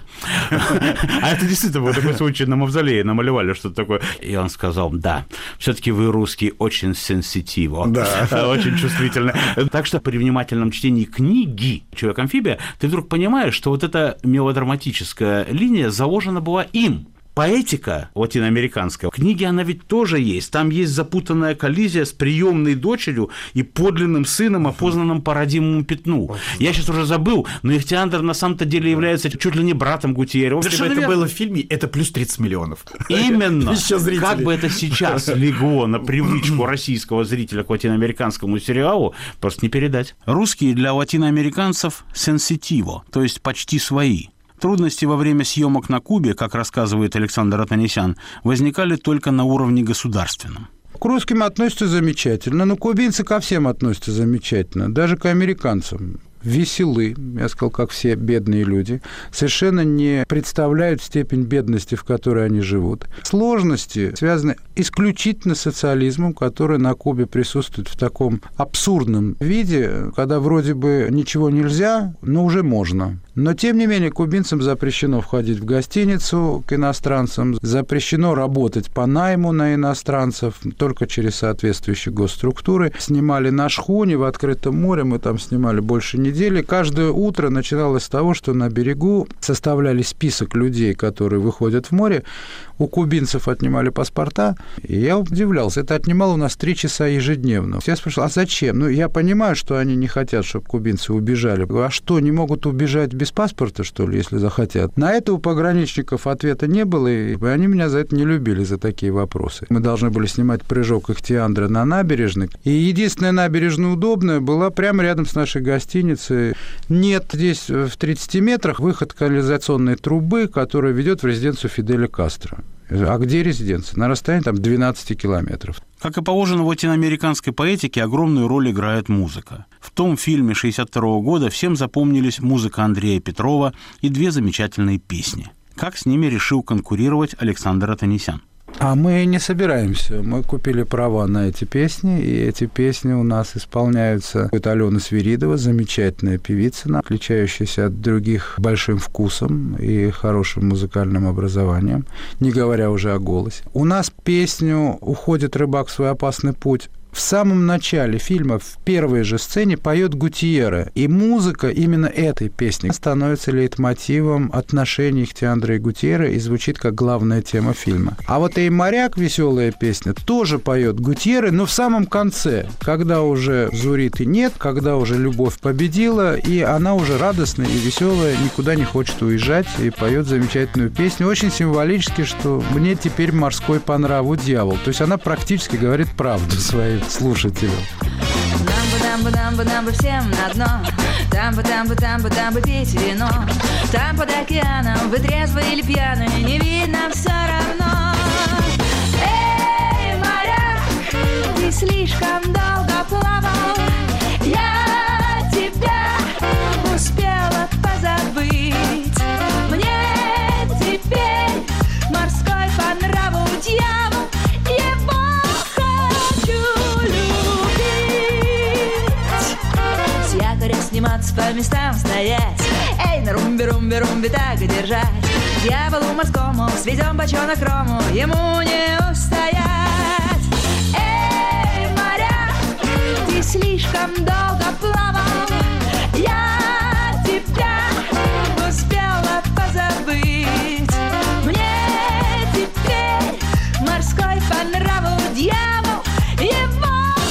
А это действительно был такой случай, на мавзолее намалевали что-то такое. И он сказал, да, все-таки вы, русские, очень сенситиво, да. Очень чувствительно. Так что при внимательном чтении книги «Человек-амфибия» ты вдруг понимаешь, что вот эта мелодраматическая линия заложена была им. Поэтика латиноамериканская, в книге она ведь тоже есть. Там есть запутанная коллизия с приемной дочерью и подлинным сыном, опознанным по родимому пятну. Я сейчас уже забыл, но Ихтиандр на самом-то деле является чуть ли не братом Гутьерре. Если бы это верно было в фильме, это плюс тридцать миллионов. Именно. Как бы это сейчас легло на привычку российского зрителя к латиноамериканскому сериалу, просто не передать. Русские для латиноамериканцев сенситиво, то есть почти свои. Трудности во время съемок на Кубе, как рассказывает Александр Атанесян, возникали только на уровне государственном. К русским относятся замечательно, но кубинцы ко всем относятся замечательно, даже к американцам. Веселы, я сказал, как все бедные люди, совершенно не представляют степень бедности, в которой они живут. Сложности связаны исключительно с социализмом, который на Кубе присутствует в таком абсурдном виде, когда вроде бы ничего нельзя, но уже можно. Но, тем не менее, кубинцам запрещено входить в гостиницу к иностранцам, запрещено работать по найму на иностранцев, только через соответствующие госструктуры. Снимали на шхуне в открытом море, мы там снимали больше недели. Каждое утро начиналось с того, что на берегу составляли список людей, которые выходят в море. У кубинцев отнимали паспорта, и я удивлялся. Это отнимало у нас три часа ежедневно. Я спрашивал, а зачем? Ну, я понимаю, что они не хотят, чтобы кубинцы убежали. А что, не могут убежать без паспорта, что ли, если захотят? На это у пограничников ответа не было, и они меня за это не любили, за такие вопросы. Мы должны были снимать прыжок Ихтиандра на набережной, и единственная набережная удобная была прямо рядом с нашей гостиницей. Нет, здесь в тридцати метрах выход канализационной трубы, которая ведет в резиденцию Фиделя Кастро. А где резиденция? На расстоянии там двенадцати километров. Как и положено в латиноамериканской поэтике, огромную роль играет музыка. В том фильме шестьдесят второго года всем запомнились музыка Андрея Петрова и две замечательные песни. Как с ними решил конкурировать Александр Отанесян? А мы не собираемся. Мы купили права на эти песни, и эти песни у нас исполняются. Это Алена Свиридова, замечательная певица, отличающаяся от других большим вкусом и хорошим музыкальным образованием, не говоря уже о голосе. У нас песню «Уходит рыбак в свой опасный путь» в самом начале фильма, в первой же сцене, поет Гутьерре. И музыка именно этой песни становится лейтмотивом отношений Ихтиандра и Гутьерре и звучит как главная тема фильма. А вот «Эй, моряк», веселая песня, тоже поет Гутьерре, но в самом конце, когда уже Зуриты нет, когда уже любовь победила, и она уже радостная и веселая, никуда не хочет уезжать, и поет замечательную песню. Очень символически, что мне теперь морской по нраву дьявол. То есть она практически говорит правду своим слушателям. Там бы, там бы, там бы всем на дно. Там бы, там бы, там бы, там бы пить вино. Там под океаном, вы трезвы или пьяны, не видно все равно. Эй, моряк, ты слишком долго плавал. Я тебя успела позабыть. Мне теперь морской по нраву дьявол. Его сниматься, по местам стоять. Эй, на румбе-румбе-румбе так и держать. Дьяволу морскому сведем бочонок рому, ему не устоять. Эй, моряк, ты слишком долго плавал. Я тебя успела позабыть. Мне теперь морской по нраву дьявол. Его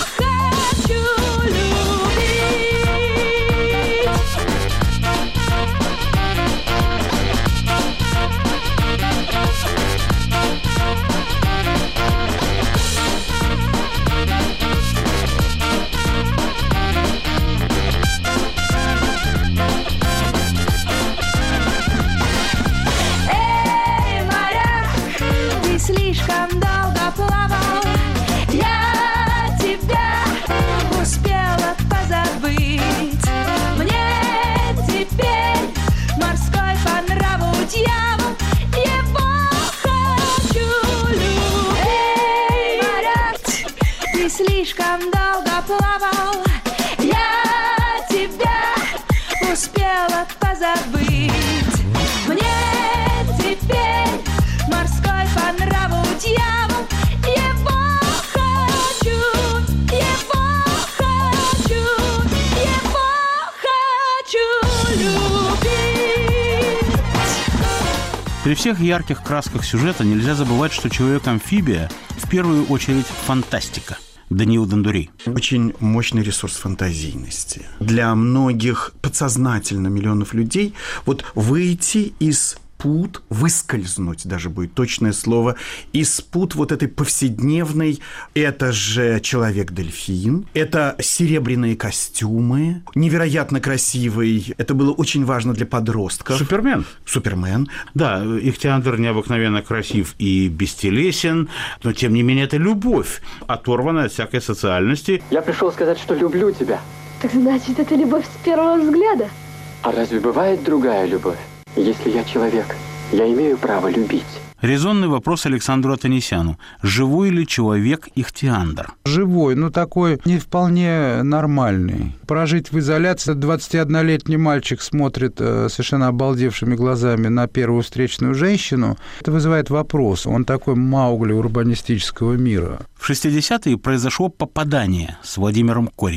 слишком долго плавал. Я тебя успела позабыть. Мне теперь морской по нраву дьявол. Его хочу любить. Эй, моряк, ты слишком долго плавал. Я тебя успела позабыть. Мне теперь морской по нраву дьявол. Его хочу, его хочу, его хочу любить. При всех ярких красках сюжета нельзя забывать, что «Человек-амфибия» в первую очередь фантастика. Даниил Дондурей. Очень мощный ресурс фантазийности. Для многих подсознательно миллионов людей вот выйти из пут, выскользнуть даже будет точное слово, из пут вот этой повседневной. Это же человек-дельфин, это серебряные костюмы, невероятно красивый. Это было очень важно для подростков. Супермен. Супермен. Да, Ихтиандр необыкновенно красив и бестелесен, но тем не менее это любовь, оторванная от всякой социальности. Я пришел сказать, что люблю тебя. Так значит, это любовь с первого взгляда? А разве бывает другая любовь? Если я человек, я имею право любить. Резонный вопрос Александру Отанесяну. Живой ли человек Ихтиандр? Живой, но такой не вполне нормальный. Прожить в изоляции. двадцатиоднолетний мальчик смотрит э, совершенно обалдевшими глазами на первую встречную женщину. Это вызывает вопрос. Он такой Маугли урбанистического мира. В шестидесятые произошло попадание с Владимиром Кореневым.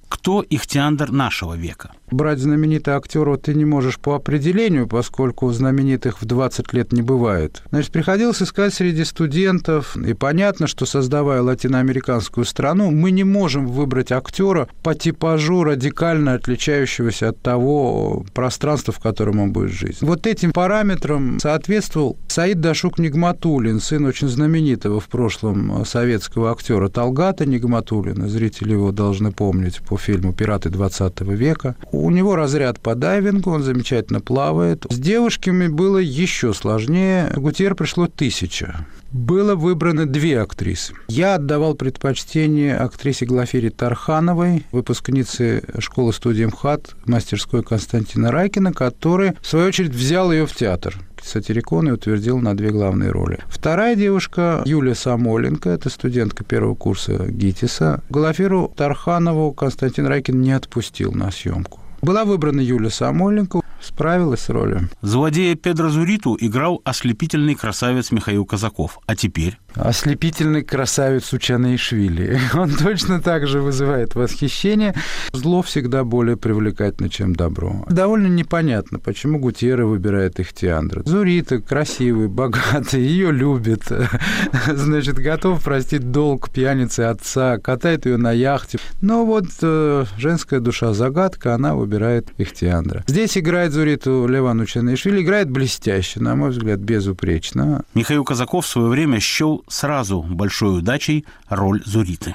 Кто ихтиандр нашего века? Брать знаменитого актера ты не можешь по определению, поскольку знаменитых в двадцать лет не бывает. Значит, приходилось искать среди студентов, и понятно, что, создавая латиноамериканскую страну, мы не можем выбрать актера по типажу радикально отличающегося от того пространства, в котором он будет жить. Вот этим параметрам соответствовал Саид Дашук Нигматуллин, сын очень знаменитого в прошлом советского актера Талгата Нигматуллина. Зрители его должны помнить по фильму «Пираты двадцатого века». У него разряд по дайвингу, он замечательно плавает. С девушками было еще сложнее. Гутьер пришло тысяча. Было выбрано две актрисы. Я отдавал предпочтение актрисе Глафире Тархановой, выпускнице школы-студии МХАТ, мастерской Константина Райкина, который, в свою очередь, взял ее в театр Сатирикон и утвердил на две главные роли. Вторая девушка Юлия Самойленко, это студентка первого курса ГИТИСа. Глафиру Тарханову Константин Райкин не отпустил на съемку. Была выбрана Юлия Самойленко, справилась с ролью. Злодея Педро Зуриту играл ослепительный красавец Михаил Казаков. А теперь? Ослепительный красавец Учанаишвили. Он точно так же вызывает восхищение. Зло всегда более привлекательно, чем добро. Довольно непонятно, почему Гутьерре выбирает ихтиандра. Зурита красивый, богатый, ее любит. Значит, готов простить долг пьяницы отца, катает ее на яхте. Но вот э, женская душа загадка, она выбирает ихтиандра. Здесь играет Зуриту Леван Учанаишвили, играет блестяще, на мой взгляд, безупречно. Михаил Казаков в свое время счел сразу большой удачей роль Зуриты.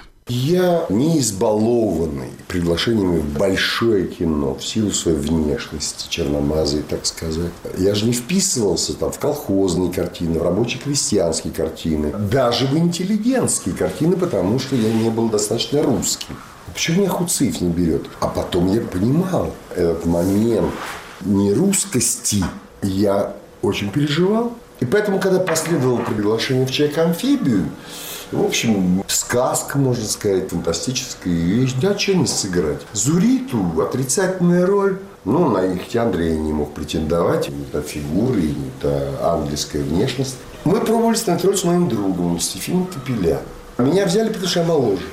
Я не избалованный приглашениями в большое кино в силу своей внешности, черномазой, так сказать. Я же не вписывался там в колхозные картины, в рабоче-крестьянские картины, даже в интеллигентские картины, потому что я не был достаточно русским. Почему меня Хуциев не берет? А потом я понимал этот момент нерусскости. Я очень переживал. И поэтому, когда последовало приглашение в «Человека-амфибию», в общем, сказка, можно сказать, фантастическая вещь. Да, что не сыграть? Зуриту отрицательная роль. Ну, на ихтиандре я не мог претендовать. Не та фигура, не та ангельская внешность. Мы пробовали снять роль с моим другом, с Ефимом Капеля. Меня взяли, потому что я моложе.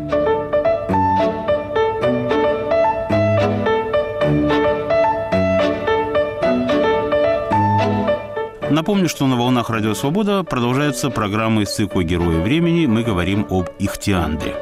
Напомню, что на волнах Радио Свобода продолжаются программы из цикла «Герои времени». Мы говорим об ихтиандре.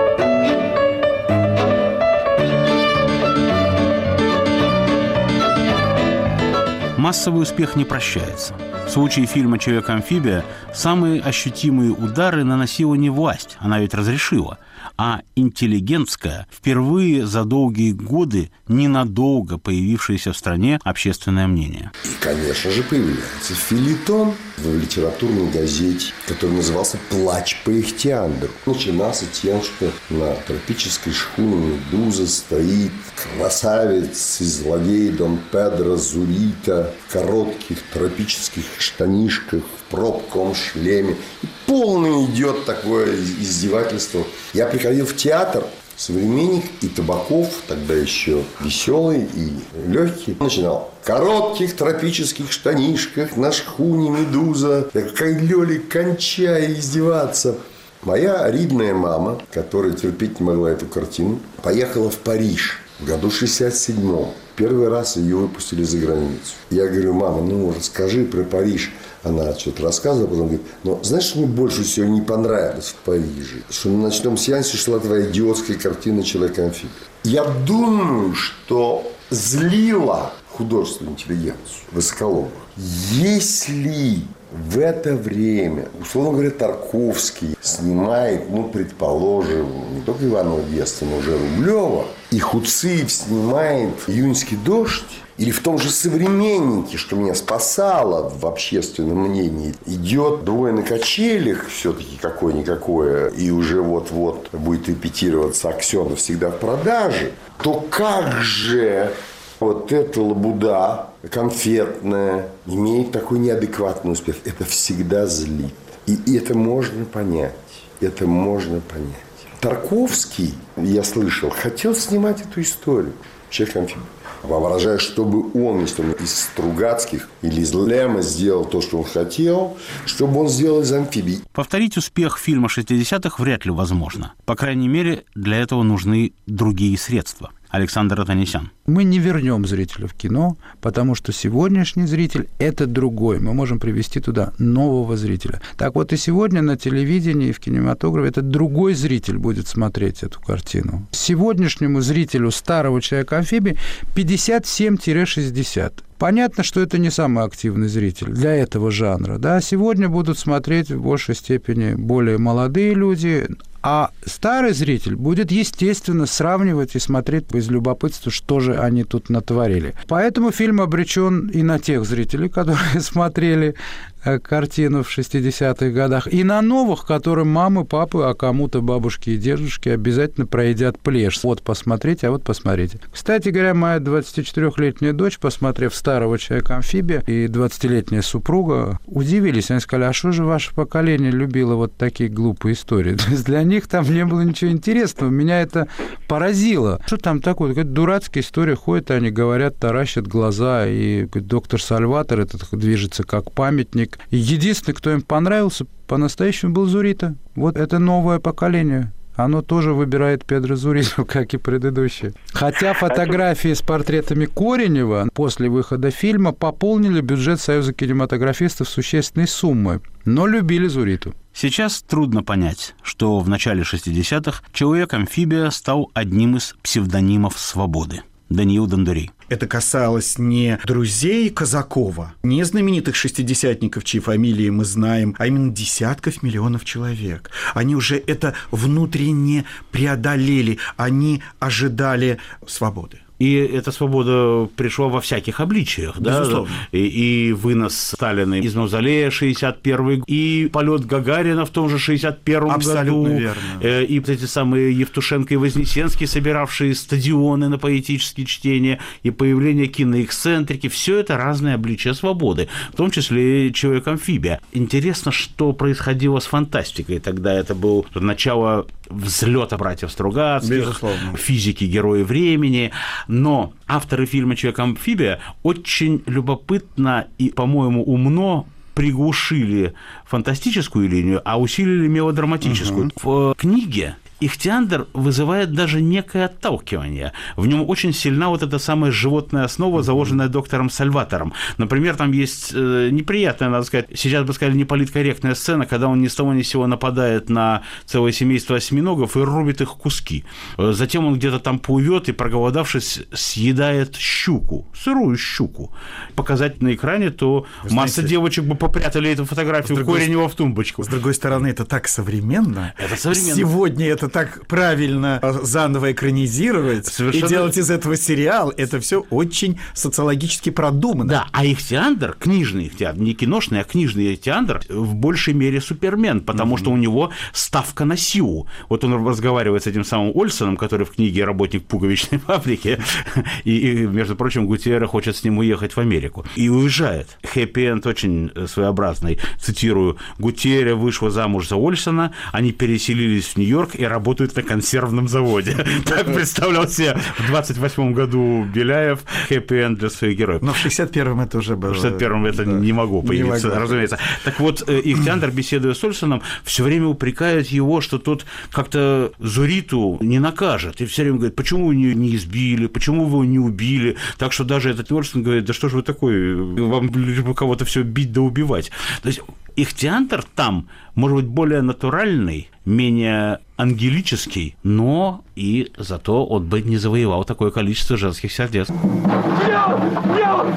Массовый успех не прощается. В случае фильма «Человек-амфибия» самые ощутимые удары наносила не власть, она ведь разрешила, а интеллигентское, впервые за долгие годы ненадолго появившееся в стране общественное мнение. И, конечно же, появляется фельетон в литературной газете, который назывался «Плач по ихтиандру». Начинался тем, что на тропической шхуне «Медуза» стоит красавец и злодей Дон Педро Зурита в коротких тропических штанишках, в пробковом шлеме. И полное идет такое издевательство. Я приходил в театр, «Современник» и Табаков, тогда еще веселый и легкий, начинал: в коротких тропических штанишках на шхуне «Медуза». Я какая Лёля, кончай издеваться. Моя ридная мама, которая терпеть не могла эту картину, поехала в Париж в году шестьдесят седьмом. Первый раз ее выпустили за границу. Я говорю: мама, ну расскажи про Париж. Она что-то рассказывала, потом говорит: ну, знаешь, что мне больше всего не понравилось в Париже? Что на ночном сеансе шла твоя идиотская картина «Человек-амфибия». Я думаю, что злила художественную интеллигенцию высоколобых. Если в это время, условно говоря, Тарковский снимает, ну, предположим, не только Иванова Веста, но уже Рублева, и Хуциев снимает «Июньский дождь», или в том же «Современнике», что меня спасало в общественном мнении, идет «Двое на качелях», все-таки какое-никакое, и уже вот-вот будет репетироваться «Аксенов всегда в продаже», то как же вот эта лабуда конфетная имеет такой неадекватный успех? Это всегда злит. И, и это можно понять. Это можно понять. Тарковский, я слышал, хотел снимать эту историю «Человек-амфибия». Воображаю, чтобы он, если он из Стругацких или из Лема сделал то, что он хотел, чтобы он сделал из амфибий. Повторить успех фильма шестидесятых вряд ли возможно. По крайней мере, для этого нужны другие средства. Александр Атанесян. Мы не вернем зрителя в кино, потому что сегодняшний зритель – это другой. Мы можем привести туда нового зрителя. Так вот и сегодня на телевидении и в кинематографе этот другой зритель будет смотреть эту картину. Сегодняшнему зрителю старого Человека-амфибии пятьдесят семь - шестьдесят. Понятно, что это не самый активный зритель для этого жанра. Да? Сегодня будут смотреть в большей степени более молодые люди, а старый зритель будет, естественно, сравнивать и смотреть из любопытства, что же они тут натворили. Поэтому фильм обречен и на тех зрителей, которые смотрели картину в шестидесятых годах, и на новых, которым мамы, папы, а кому-то бабушки и дедушки обязательно проедят плешь. Вот посмотрите, а вот посмотрите. Кстати говоря, моя двадцатичетырёхлетняя дочь, посмотрев старого Человека-амфибия, и двадцатилетняя супруга удивились. Они сказали, а что же ваше поколение любило вот такие глупые истории? То есть для них там не было ничего интересного. Меня это поразило. Что там такое? Какая-то дурацкая история. Ходят, они говорят, таращат глаза, и доктор Сальватор этот движется как памятник. И единственный, кто им понравился, по-настоящему был Зурита. Вот это новое поколение. Оно тоже выбирает Педро Зуриту, как и предыдущие. Хотя фотографии с портретами Коренева после выхода фильма пополнили бюджет Союза кинематографистов существенной суммой, но любили Зуриту. Сейчас трудно понять, что в начале шестидесятых Человек-амфибия стал одним из псевдонимов свободы. Даниил Дондурей. Это касалось не друзей Казакова, не знаменитых шестидесятников, чьи фамилии мы знаем, а именно десятков миллионов человек. Они уже это внутренне преодолели, они ожидали свободы. И эта свобода пришла во всяких обличиях, да? Безусловно. И, и вынос Сталина из мавзолея шестьдесят первый, и полет Гагарина в том же шестьдесят первом Абсолютно году. верно. И эти самые Евтушенко и Вознесенский, собиравшие стадионы на поэтические чтения, и появление киноэксцентрики. Все это разные обличия свободы, в том числе Человек-амфибия. Интересно, что происходило с фантастикой тогда. Это было начало взлета братьев Стругацких, безусловно, физики, герои времени. Но авторы фильма «Человек-амфибия» очень любопытно и, по-моему, умно приглушили фантастическую линию, а усилили мелодраматическую. Uh-huh. В книге Ихтиандр вызывает даже некое отталкивание. В нем очень сильна вот эта самая животная основа, заложенная доктором Сальватором. Например, там есть э, неприятная, надо сказать, сейчас бы сказали, неполиткорректная сцена, когда он ни с того ни с сего нападает на целое семейство осьминогов и рубит их в куски. Затем он где-то там плывет и, проголодавшись, съедает щуку, сырую щуку. Показать на экране, то Вы масса знаете, девочек бы попрятали эту фотографию другой, Коренева в тумбочку. С другой стороны, это так современно. Это современно. Сегодня это так правильно заново экранизировать. Совершенно... и делать из этого сериал, это все очень социологически продумано. Да, а Ихтиандр, книжный Ихтиандр, не киношный, а книжный Ихтиандр в большей мере супермен, потому mm-hmm. что у него ставка на силу. Вот он разговаривает с этим самым Ольсоном, который в книге «Работник пуговичной фабрики», и, и, между прочим, Гутьерре хочет с ним уехать в Америку. И уезжает. Хэппи-энд очень своеобразный. Цитирую: «Гутьерре вышла замуж за Ольсона, они переселились в Нью-Йорк и работают на консервном заводе». Так представлял себе в двадцать восьмом году Беляев хэппи-энд для своих героев. Но в шестьдесят первом это уже было. В шестьдесят первом это да. не могло появиться, не могло. Разумеется. Так вот, Ихтиандр, беседуя с Ольсоном, все время упрекает его, что тот как-то Зуриту не накажет. И все время говорит, почему вы не избили, почему вы его не убили. Так что даже этот Ольсон говорит, да что же вы такой, вам лишь бы кого-то все бить да убивать. То есть Ихтиандр там, может быть, более натуральный, менее ангелический, но и зато он бы не завоевал такое количество женских сердец. Дьявол! Дьявол!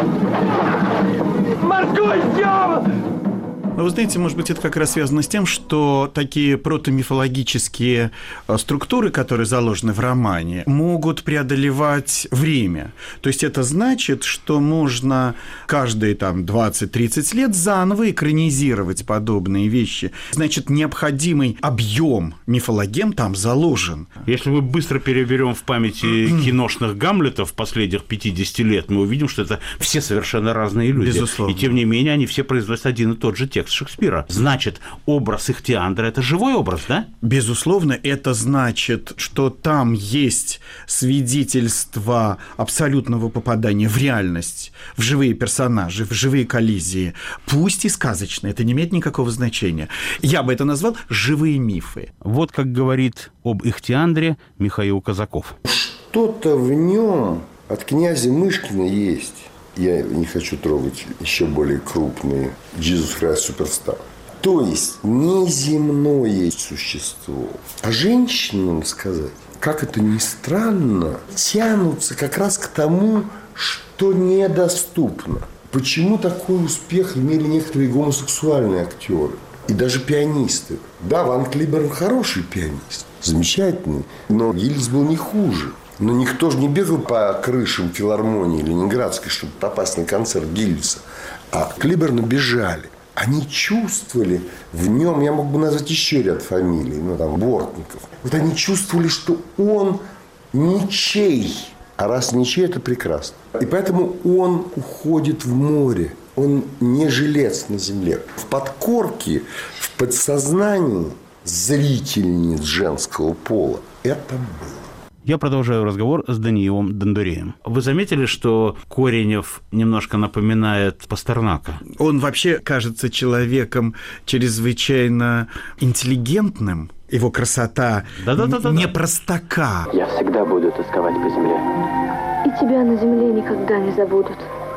Морской дьявол! Но вы знаете, может быть, это как раз связано с тем, что такие протомифологические структуры, которые заложены в романе, могут преодолевать время. То есть это значит, что можно каждые там двадцать-тридцать лет заново экранизировать подобные вещи. Значит, необходимый объем мифологем там заложен. Если мы быстро переберем в памяти киношных Гамлетов последних пятидесяти лет, мы увидим, что это все совершенно разные люди. Безусловно. И тем не менее они все произносят один и тот же текст. текст Шекспира. Значит, образ Ихтиандра – это живой образ, да? Безусловно, это значит, что там есть свидетельство абсолютного попадания в реальность, в живые персонажи, в живые коллизии, пусть и сказочные, это не имеет никакого значения. Я бы это назвал живые мифы. Вот как говорит об Ихтиандре Михаил Казаков. Что-то в нем от князя Мышкина есть. Я не хочу трогать еще более крупные Jesus Christ Superstar. То есть неземное существо. А женщинам сказать, как это ни странно, тянутся как раз к тому, что недоступно. Почему такой успех имели некоторые гомосексуальные актеры и даже пианисты? Да, Ван Клиберн хороший пианист, замечательный, но Гильдис был не хуже. Но никто же не бегал по крышам филармонии ленинградской, чтобы попасть на концерт Гильдиса. А Клиберна бежали. Они чувствовали в нем, я мог бы назвать еще ряд фамилий, ну там, Бортников. Вот они чувствовали, что он ничей. А раз ничей, это прекрасно. И поэтому он уходит в море. Он не жилец на земле. В подкорке, в подсознании зрительниц женского пола это было. Я продолжаю разговор с Даниилом Дондуреем. Вы заметили, что Коренев немножко напоминает Пастернака? Он вообще кажется человеком чрезвычайно интеллигентным. Его красота Да-да-да-да. не простака. Я всегда буду тосковать по земле. И тебя на земле никогда не забудут.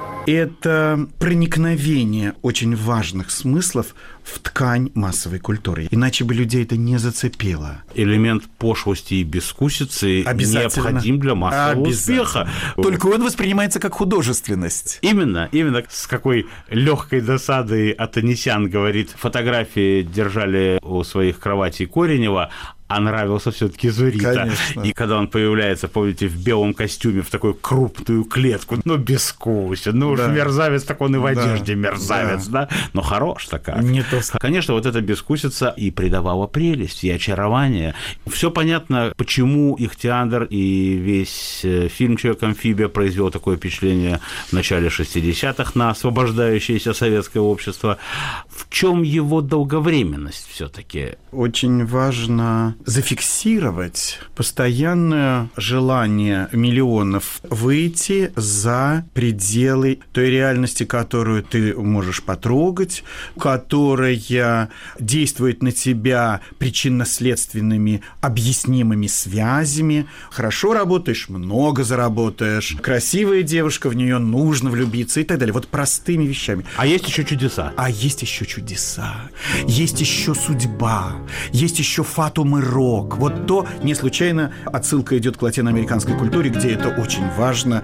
Это проникновение очень важных смыслов в ткань массовой культуры. Иначе бы людей это не зацепило. Элемент пошлости и бескусицы необходим для массового успеха. Только он воспринимается как художественность. Именно, именно с какой легкой досадой Атанесян говорит, фотографии держали у своих кроватей Коренева, а нравился все-таки Зурита. Конечно. И когда он появляется, помните, в белом костюме, в такую крупную клетку, ну, бескусен, ну, да. уж мерзавец, так он и в одежде да. мерзавец, да. да? Но хорош такая. Не то. Конечно, вот эта бескусица и придавала прелесть, и очарование. Все понятно, почему Ихтиандр и весь фильм «Человек-амфибия» произвел такое впечатление в начале шестидесятых на освобождающееся советское общество. В чем его долговременность все-таки? Очень важно зафиксировать постоянное желание миллионов выйти за пределы той реальности, которую ты можешь потрогать, которая действует на тебя причинно-следственными объяснимыми связями. Хорошо работаешь, много заработаешь. Красивая девушка, в нее нужно влюбиться и так далее. Вот простыми вещами. А есть еще чудеса. А есть еще чудеса. Есть еще судьба. Есть еще фатум и рок. Вот то, не случайно отсылка идет к латиноамериканской культуре, где это очень важно.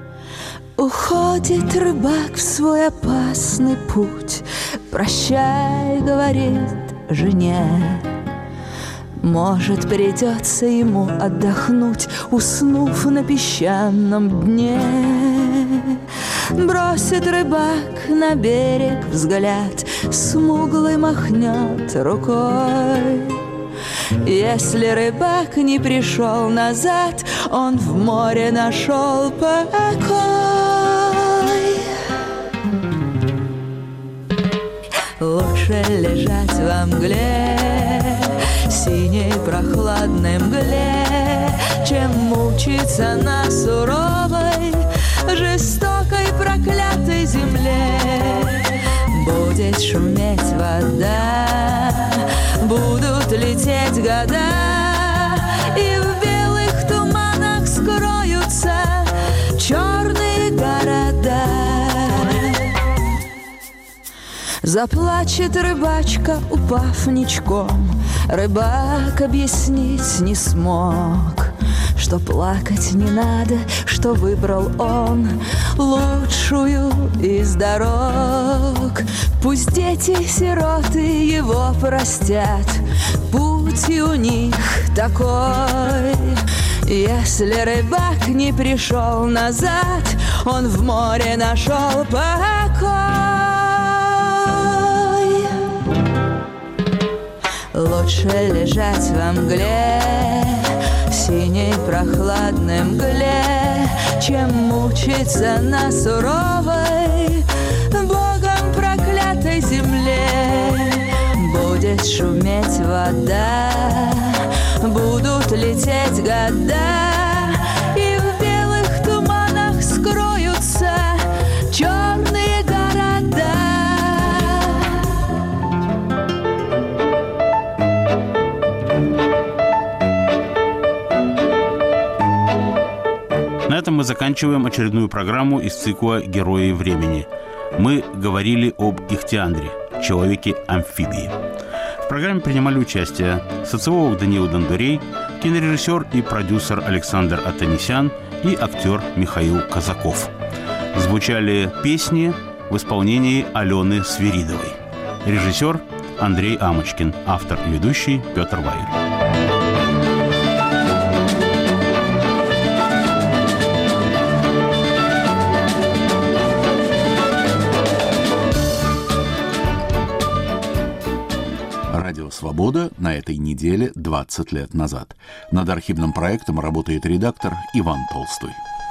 Уходит рыбак в свой опасный путь, прощай, говорит жене. Может, придется ему отдохнуть, уснув на песчаном дне. Бросит рыбак на берег взгляд, смуглый махнет рукой. Если рыбак не пришел назад, он в море нашел покой. Лучше лежать во мгле, синей прохладной мгле, чем мучиться на суровой, жестокой, проклятой земле. Будет шуметь вода, будут лететь года, и в белых туманах скроются черные города. Заплачет рыбачка, упав ничком. Рыбак объяснить не смог, что плакать не надо, что выбрал он лучшую из дорог. Пусть дети-сироты его простят, путь у них такой. Если рыбак не пришел назад, он в море нашел покой. Лучше лежать во мгле, синей прохладной мгле, чем мучиться на суровой, Богом проклятой земле. года, будут лететь года, и в белых туманах скроются черные города. На этом мы заканчиваем очередную программу из цикла «Герои времени». Мы говорили об Ихтиандре, человеке-амфибии. В программе принимали участие социолог Даниил Дондурей, кинорежиссер и продюсер Александр Атанесян и актер Михаил Казаков. Звучали песни в исполнении Алены Свиридовой. Режиссер Андрей Амочкин, автор и ведущий Петр Ваиль. Радио «Свобода» на этой неделе двадцать лет назад. Над архивным проектом работает редактор Иван Толстой.